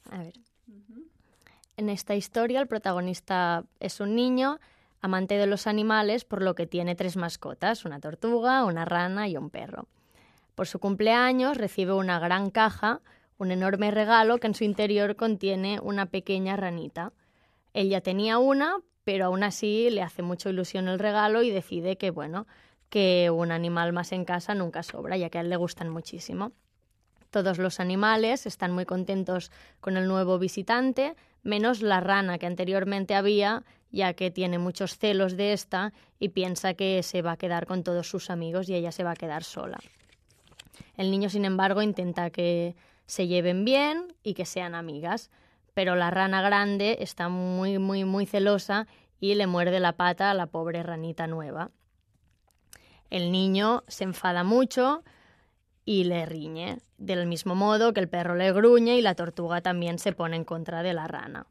A ver. En esta historia el protagonista es un niño amante de los animales, por lo que tiene 3 mascotas, una tortuga, una rana y un perro. Por su cumpleaños recibe una gran caja, un enorme regalo que en su interior contiene una pequeña ranita. Él ya tenía una, pero aún así le hace mucha ilusión el regalo y decide que, que un animal más en casa nunca sobra, ya que a él le gustan muchísimo. Todos los animales están muy contentos con el nuevo visitante, menos la rana que anteriormente había, ya que tiene muchos celos de esta y piensa que se va a quedar con todos sus amigos y ella se va a quedar sola. El niño, sin embargo, intenta que se lleven bien y que sean amigas, pero la rana grande está muy celosa y le muerde la pata a la pobre ranita nueva. El niño se enfada mucho y le riñe, del mismo modo que el perro le gruñe y la tortuga también se pone en contra de la rana.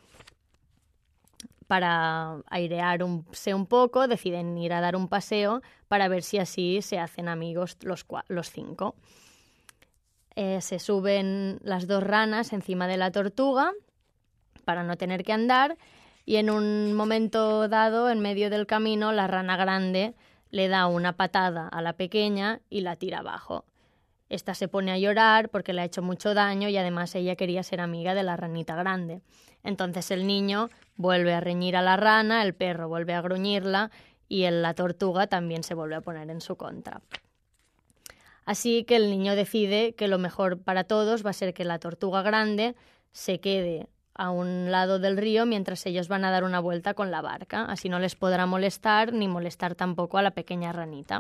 Para airearse un poco, deciden ir a dar un paseo para ver si así se hacen amigos los 5. Se suben las 2 ranas encima de la tortuga para no tener que andar y en un momento dado, en medio del camino, la rana grande le da una patada a la pequeña y la tira abajo. Esta se pone a llorar porque le ha hecho mucho daño y además ella quería ser amiga de la ranita grande. Entonces el niño vuelve a reñir a la rana, el perro vuelve a gruñirla y la tortuga también se vuelve a poner en su contra. Así que el niño decide que lo mejor para todos va a ser que la tortuga grande se quede a un lado del río mientras ellos van a dar una vuelta con la barca. Así no les podrá molestar ni molestar tampoco a la pequeña ranita.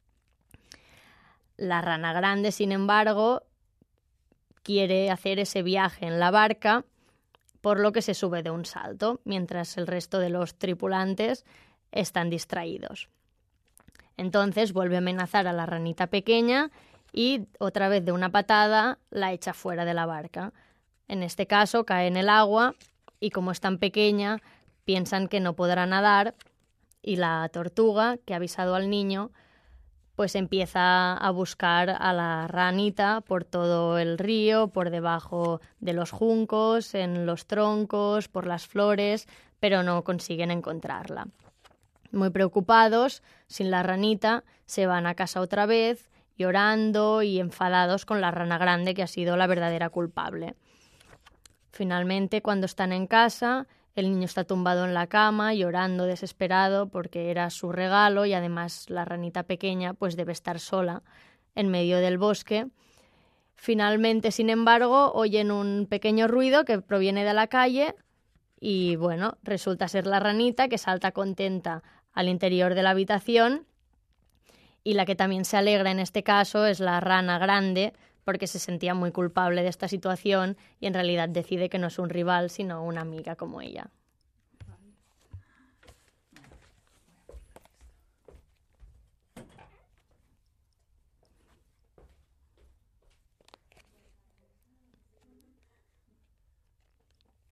La rana grande, sin embargo, quiere hacer ese viaje en la barca, por lo que se sube de un salto, mientras el resto de los tripulantes están distraídos. Entonces vuelve a amenazar a la ranita pequeña y otra vez de una patada la echa fuera de la barca. En este caso cae en el agua y como es tan pequeña piensan que no podrá nadar y la tortuga, que ha avisado al niño, pues empieza a buscar a la ranita por todo el río, por debajo de los juncos, en los troncos, por las flores, pero no consiguen encontrarla. Muy preocupados, sin la ranita, se van a casa otra vez, llorando y enfadados con la rana grande que ha sido la verdadera culpable. Finalmente, cuando están en casa, el niño está tumbado en la cama, llorando desesperado porque era su regalo y además la ranita pequeña pues debe estar sola en medio del bosque. Finalmente, sin embargo, oyen un pequeño ruido que proviene de la calle y resulta ser la ranita que salta contenta al interior de la habitación y la que también se alegra en este caso es la rana grande porque se sentía muy culpable de esta situación y en realidad decide que no es un rival sino una amiga como ella.